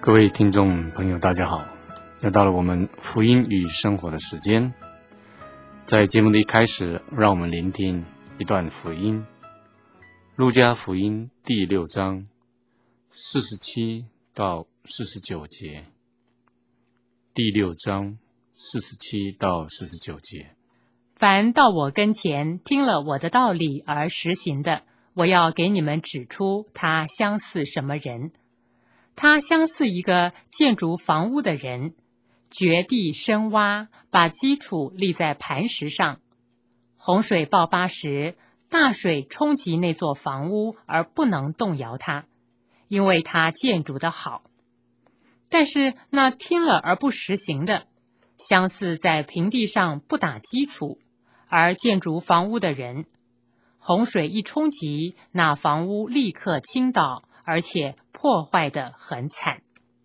各位听众朋友大家好，又到了我们福音与生活的时间。在节目的一开始，让我们聆听一段福音，路加福音第6章47到49节。第6章47到49节。 凡到我跟前听了我的道理而实行的，我要给你们指出他相似什么人。他相似一个建筑房屋的人，掘地深挖，把基础立在磐石上。洪水爆发时，大水冲击那座房屋而不能动摇它，因为它建筑的好。但是那听了而不实行的，相似在平地上不打基础而建筑房屋的人，洪水一冲击，那房屋立刻倾倒，而且破坏得很惨。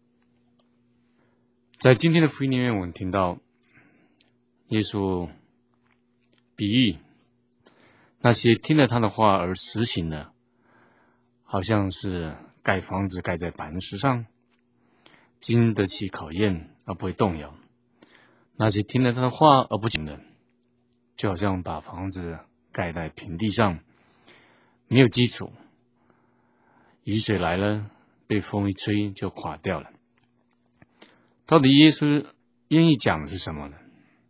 在今天的福音里面，我们听到耶稣比喻那些听了他的话而实行的，好像是盖房子盖在磐石上，经得起考验而不会动摇；那些听了他的话而不行的，就好像把房子盖在平地上，没有基础，雨水来了，被风一吹就垮掉了。到底耶稣愿意讲的是什么呢？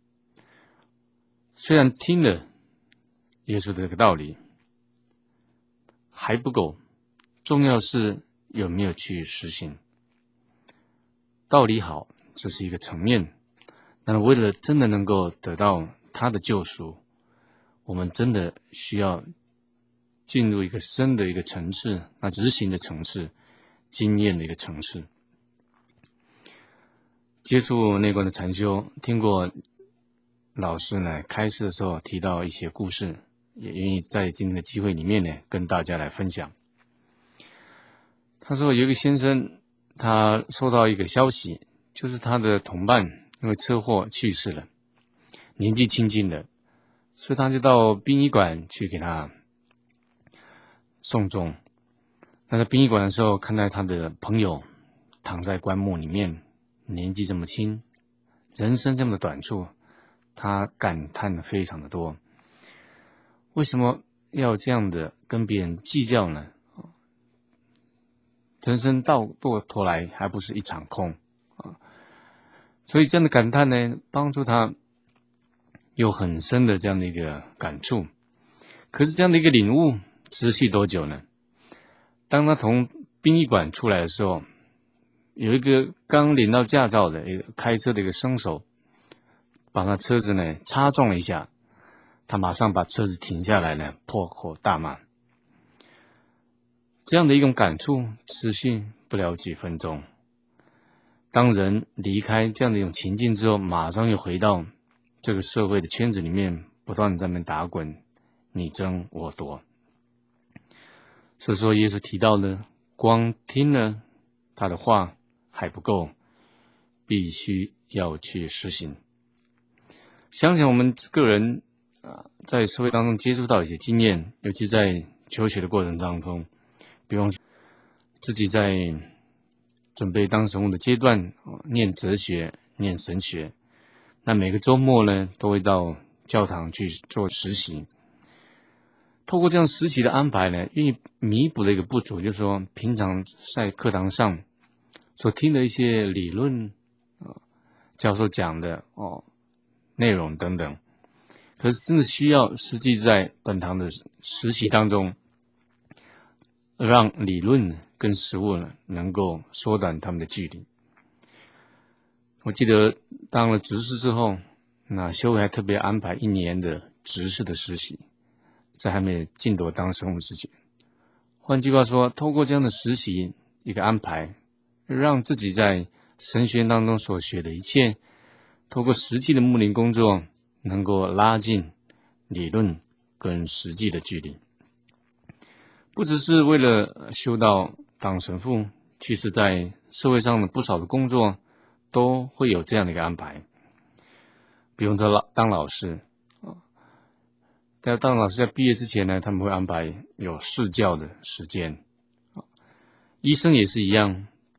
虽然听了耶稣的这个道理还不够，重要是有没有去实行。道理好，这是一个层面，但为了真的能够得到他的救赎，我们真的需要进入一个深的一个层次，那执行的层次，经验的一个层次。接触内观的禅修，听过老师呢开示的时候提到一些故事，也愿意在今天的机会里面呢跟大家来分享。他说有一个先生，他收到一个消息，就是他的同伴因为车祸去世了，年纪轻轻的，所以他就到殡仪馆去给他送终。那在殡仪馆的时候，看到他的朋友躺在棺木里面，年纪这么轻，人生这么的短促，他感叹非常的多。为什么要这样的跟别人计较呢？人生到头来还不是一场空啊！所以这样的感叹呢，帮助他有很深的这样的一个感触。可是这样的一个领悟持续多久呢？当他从殡仪馆出来的时候，有一个刚领到驾照的一个开车的一个生手，把他车子呢擦撞了一下，他马上把车子停下来呢，破口大骂。这样的一种感触持续不了几分钟。当人离开这样的一种情境之后，马上又回到这个社会的圈子里面，不断在那边打滚，你争我夺。所以说耶稣提到了，光听了他的话还不够，必须要去实行。想想我们个人在社会当中接触到一些经验，尤其在求学的过程当中，比方说自己在准备当神父的阶段，念哲学、念神学，那每个周末呢，都会到教堂去做实习。透过这样实习的安排呢，愿意弥补的一个不足，就是说平常在课堂上所听的一些理论，教授讲的内容等等，可是真的需要实际在本堂的实习当中，让理论跟实务呢能够缩短他们的距离。我记得当了执事之后，那修会还特别安排1年的执事的实习，在还没有进夺当神父之前。换句话说，透过这样的实习一个安排，让自己在神学院当中所学的一切，透过实际的牧灵工作，能够拉近理论跟实际的距离。不只是为了修道当神父，其实在社会上的不少的工作都会有这样的一个安排。比如说当老师，当老师在毕业之前呢，他们会安排有试教的时间。医生也是一样，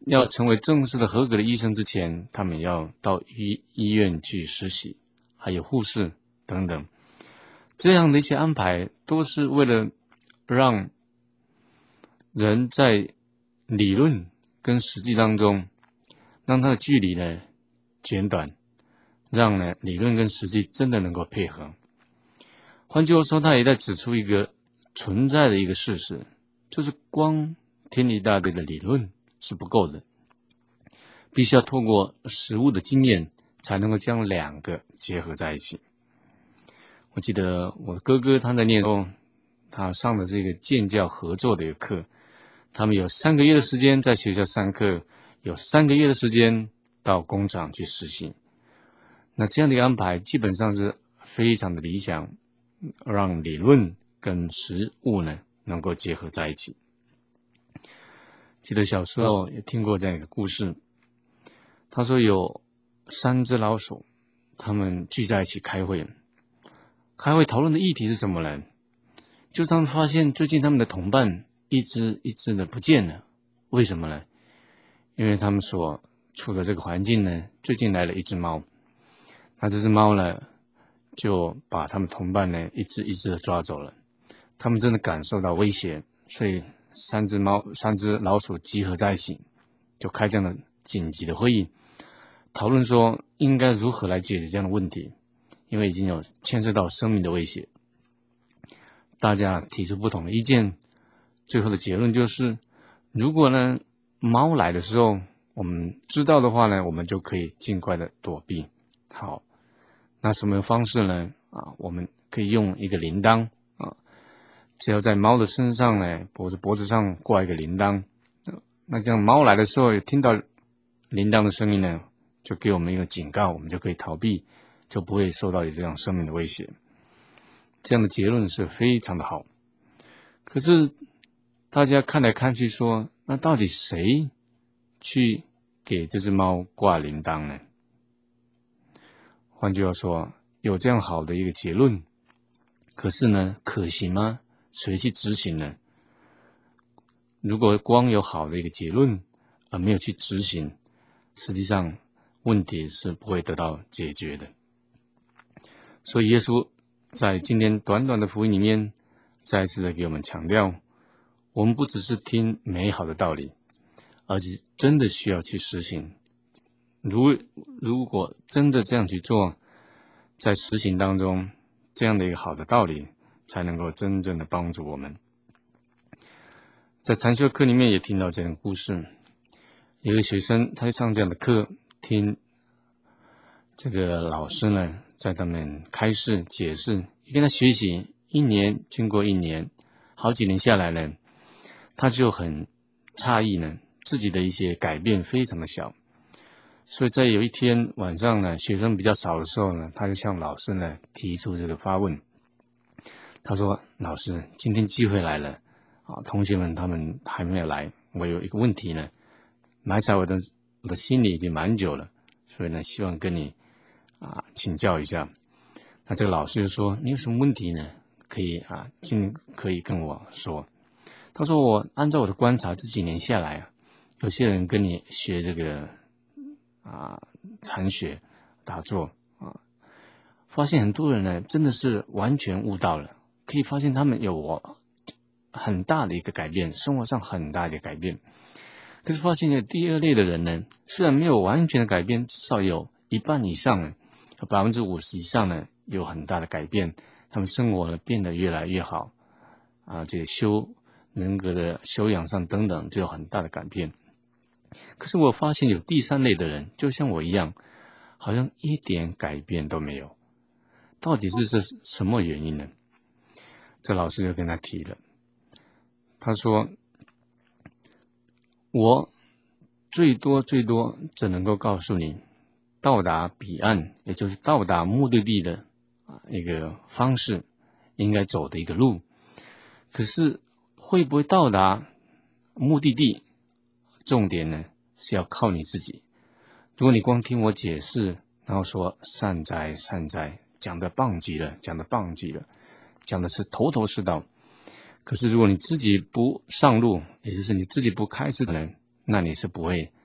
要成为正式的合格的医生之前，他们要到医院去实习，还有护士等等。这样的一些安排都是为了让人在理论跟实际当中，让他的距离呢减短，让呢理论跟实际真的能够配合。换句话说，他也在指出一个存在的一个事实，就是光天地大地的理论是不够的，必须要透过实务的经验，才能够将两个结合在一起。我记得我的哥哥他在念书，他上的这个建教合作的一个课，他们有3个月的时间在学校上课，有3个月的时间到工厂去实习。那这样的一个安排基本上是非常的理想，让理论跟实务呢能够结合在一起。记得小时候也听过这样一个故事，他说有3只老鼠，他们聚在一起开会讨论的议题是什么呢？就是他们发现最近他们的同伴一只一只的不见了。为什么呢？因为他们所处的这个环境呢，最近来了一只猫，那这只猫呢就把他们同伴呢一只一只的抓走了。他们真的感受到威胁，所以3只老鼠集合在一起，就开这样的紧急的会议，讨论说应该如何来解决这样的问题，因为已经有牵涉到生命的威胁。大家提出不同的意见，最后的结论就是，如果呢猫来的时候我们知道的话呢，我们就可以尽快的躲避。好，那什么方式呢？我们可以用一个铃铛只要在猫的身上呢，脖子上挂一个铃铛，那这样猫来的时候听到铃铛的声音呢，就给我们一个警告，我们就可以逃避，就不会受到有这样生命的威胁。这样的结论是非常的好。可是大家看来看去说，那到底谁去给这只猫挂铃铛呢？换句话说，有这样好的一个结论，可是呢，可行吗？谁去执行呢？如果光有好的一个结论，而没有去执行，实际上问题是不会得到解决的。所以耶稣在今天短短的福音里面，再一次的给我们强调，我们不只是听美好的道理，而且真的需要去实行。如果真的这样去做，在实行当中，这样的一个好的道理才能够真正的帮助我们。在禅修课里面也听到这样的故事，有一个学生他上这样的课，听这个老师呢在他们开示解释，跟他学习经过一年好几年下来呢，他就很诧异呢，自己的一些改变非常的小。所以在有一天晚上呢，学生比较少的时候呢，他就向老师呢提出这个发问。他说：老师，今天机会来了同学们他们还没有来，我有一个问题呢，埋在我的心里已经蛮久了，所以呢希望跟你请教一下。那这个老师就说：你有什么问题呢？可以可以跟我说。他说：我按照我的观察，这几年下来有些人跟你学这个禅学打坐发现很多人呢真的是完全悟到了，可以发现他们有很大的一个改变，生活上很大的改变。可是发现有第二类的人呢，虽然没有完全的改变，至少有一半以上呢，有50%以上呢有很大的改变，他们生活呢变得越来越好这个人格的修养上等等就有很大的改变。可是我发现有第3类的人，就像我一样，好像一点改变都没有。到底是什么原因呢？这老师就跟他提了，他说：我最多只能够告诉你到达彼岸，也就是到达目的地的一个方式，应该走的一个路。可是会不会到达目的地，重点呢是要靠你自己。如果你光听我解释，然后说善哉善哉，讲得棒极了，讲的是头头是道，可是如果你自己不上路，也就是你自己不开始的人，那你是不会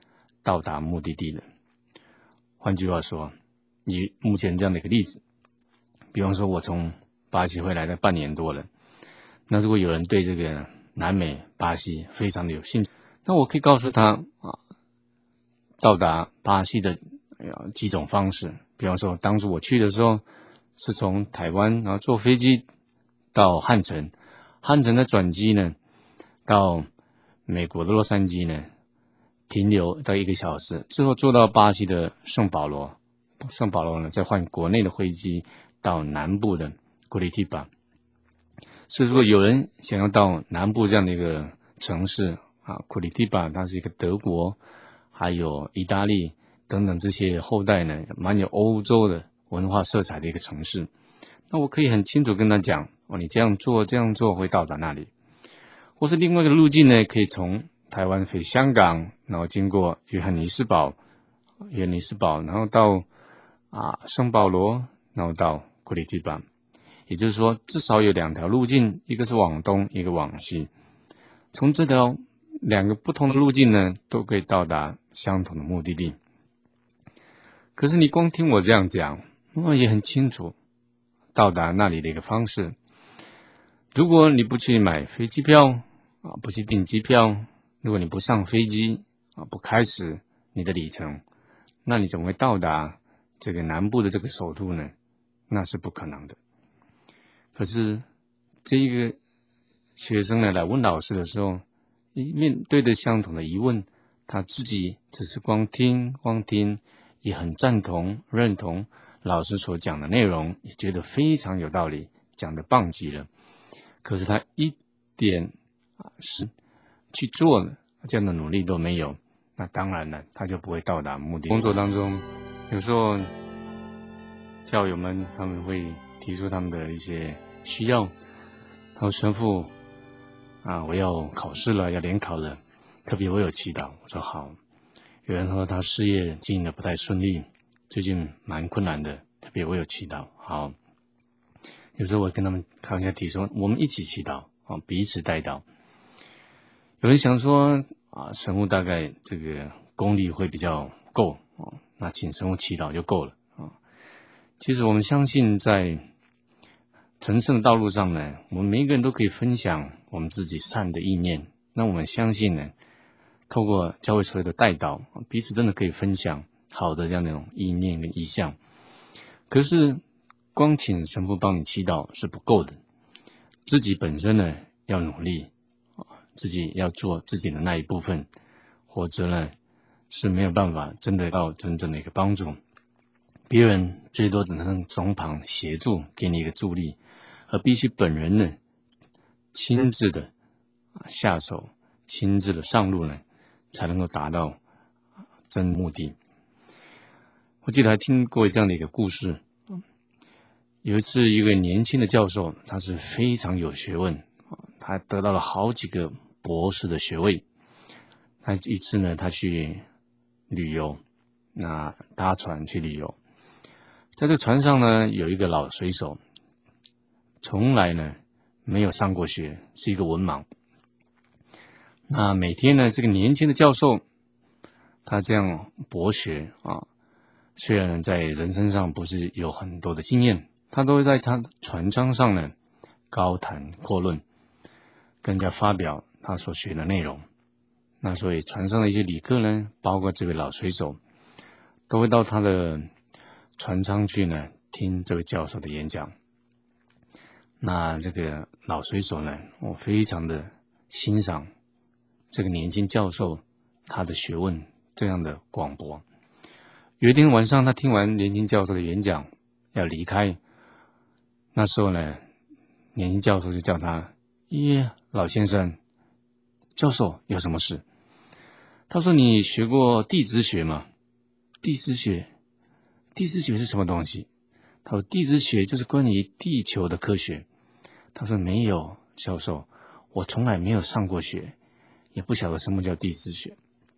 到达目的地了。换句话说，以目前这样的一个例子，比方说我从巴西回来的半年多了，那如果有人对这个南美巴西非常的有兴趣，那我可以告诉他到达巴西的几种方式。比方说当初我去的时候是从台湾然后坐飞机到汉城，汉城的转机呢到美国的洛杉矶呢停留到1个小时，之后坐到巴西的圣保罗呢再换国内的飞机到南部的古里提巴。所以如果有人想要到南部这样的一个城市古里提巴它是一个德国还有意大利等等这些后代呢蛮有欧洲的文化色彩的一个城市，那我可以很清楚跟他讲你这样做会到达那里。或是另外一个路径呢，可以从台湾飞香港，然后经过约翰尼斯堡，然后到圣保罗，然后到古里提巴。也就是说至少有2条路径，一个是往东，一个往西。从这条2个不同的路径呢，都可以到达相同的目的地。可是你光听我这样讲，我也很清楚到达那里的一个方式。如果你不去买飞机票不去订机票，如果你不上飞机不开始你的旅程，那你怎么会到达这个南部的这个首都呢？那是不可能的。可是这一个学生呢来问老师的时候，面对着相同的疑问，他自己只是光听，也很赞同认同老师所讲的内容，也觉得非常有道理，讲得棒极了。可是他一点是去做了这样的努力都没有，那当然了，他就不会到达目的地。工作当中有时候教友们他们会提出他们的一些需要，他说神父我要考试了，要联考了，特别我有祈祷。我说好。有人说他事业经营的不太顺利，最近蛮困难的，特别我有祈祷。好，有时候我跟他们开玩笑提说我们一起祈祷彼此代祷。有人想说神父大概这个功力会比较够那请神父祈祷就够了其实我们相信在成圣的道路上呢，我们每一个人都可以分享我们自己善的意念。那我们相信呢，透过教会所有的代祷，彼此真的可以分享好的这样的一种意念跟意向。可是光请神父帮你祈祷是不够的，自己本身呢要努力自己要做自己的那一部分，或者呢是没有办法真的到真正的一个帮助。别人最多只能从旁协助，给你一个助力，而必须本人呢亲自的下手，亲自的上路呢，才能够达到真目的。我记得还听过这样的一个故事，有一次一个年轻的教授，他是非常有学问，他得到了好几个博士的学位。他一次呢，他去旅游，那搭船去旅游，在这个船上呢，有一个老水手，从来呢没有上过学，是一个文盲。那每天呢，这个年轻的教授，他这样博学虽然在人生上不是有很多的经验，他都会在他船舱上呢高谈阔论，跟人家发表他所学的内容。那所以船上的一些旅客呢，包括这位老水手，都会到他的船舱去呢听这位教授的演讲。那这个老水手呢，我非常的欣赏这个年轻教授他的学问这样的广博。有一天晚上，他听完年轻教授的演讲要离开，那时候呢，年轻教授就叫他老先生，教授有什么事？他说你学过地质学吗？地质学是什么东西？他说地质学就是关于地球的科学。他说没有，教授，我从来没有上过学，也不晓得什么叫地质学。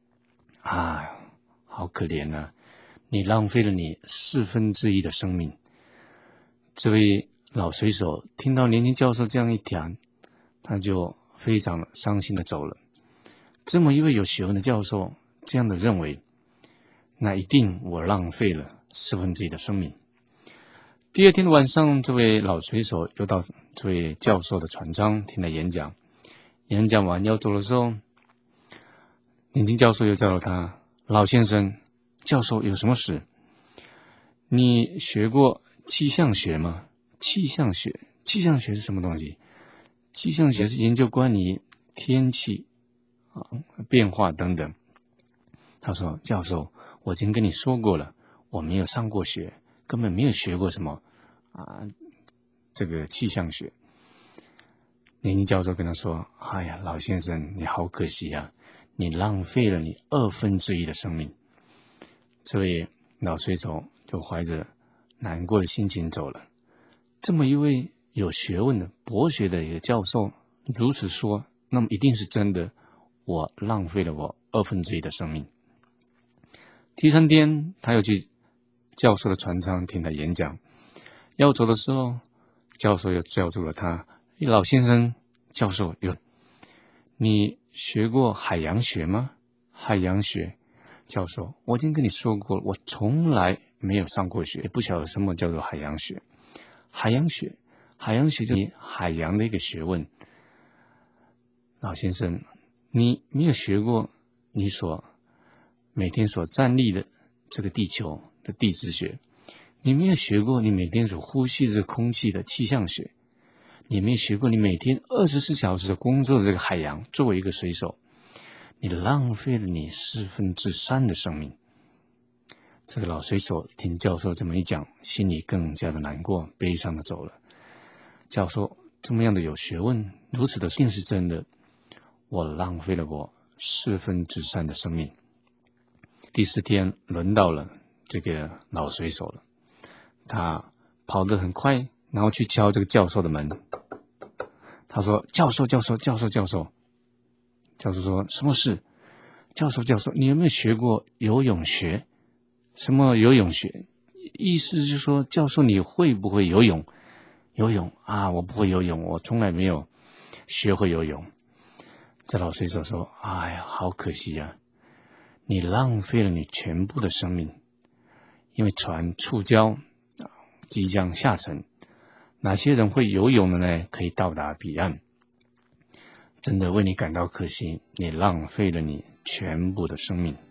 好可怜啊，你浪费了你1/4的生命。这位老水手听到年轻教授这样一讲，他就非常伤心的走了。这么一位有学问的教授这样的认为， 那一定我浪费了1/4的生命。第二天的晚上，这位老水手又到这位教授的船舱听了演讲。演讲完要走的时候，年轻教授又叫了他：老先生，教授有什么事？你学过气象学吗？气象学是什么东西？气象学是研究关于天气变化等等。他说：教授，我已经跟你说过了，我没有上过学，根本没有学过什么这个气象学。年轻教授跟他说：哎呀，老先生，你好可惜啊，你浪费了你1/2的生命。这位老水手就怀着难过的心情走了。这么一位有学问的博学的一个教授如此说，那么一定是真的，我浪费了我1/2的生命。第3天，他又去教授的船舱听他演讲。要走的时候，教授又叫住了他：老先生，教授，你学过海洋学吗？海洋学，教授，我已经跟你说过了，我从来没有上过学，也不晓得什么叫做海洋学。海洋学就是海洋的一个学问。老先生，你没有学过你每天所站立的这个地球的地质学，你没有学过你每天所呼吸的这个空气的气象学，你没有学过你每天24小时的工作的这个海洋。作为一个水手，你浪费了你3/4的生命。这个老水手听教授这么一讲，心里更加的难过，悲伤的走了。教授这么样的有学问，如此的一定是真的，我浪费了我3/4的生命。第4天轮到了这个老水手了，他跑得很快，然后去敲这个教授的门。他说：教授。教授说：什么事？教授，你有没有学过游泳学？什么游泳学？意思就是说，教授你会不会游泳？游泳啊，我不会游泳，我从来没有学会游泳。这老水手说：哎呀，好可惜啊，你浪费了你全部的生命。因为船触礁即将下沉，哪些人会游泳的呢？可以到达彼岸。真的为你感到可惜，你浪费了你全部的生命。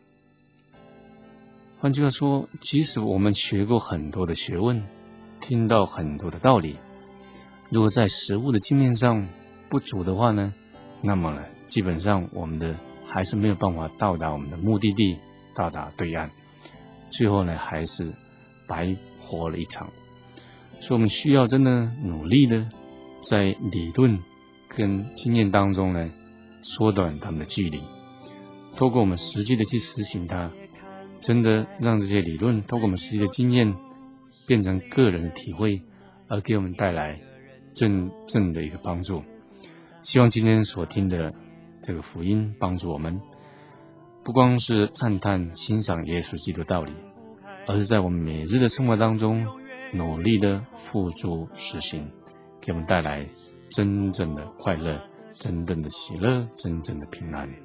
换句话说，即使我们学过很多的学问，听到很多的道理，如果在实务的经验上不足的话呢，那么呢，基本上我们的还是没有办法到达我们的目的地，到达对岸，最后呢，还是白活了一场。所以我们需要真的努力的在理论跟经验当中呢，缩短他们的距离，透过我们实际的去实行它，真的让这些理论透过我们实际的经验变成个人的体会，而给我们带来真正的一个帮助。希望今天所听的这个福音帮助我们，不光是赞叹欣赏耶稣基督的道理，而是在我们每日的生活当中努力的付诸实行，给我们带来真正的快乐，真正的喜乐，真正的平安。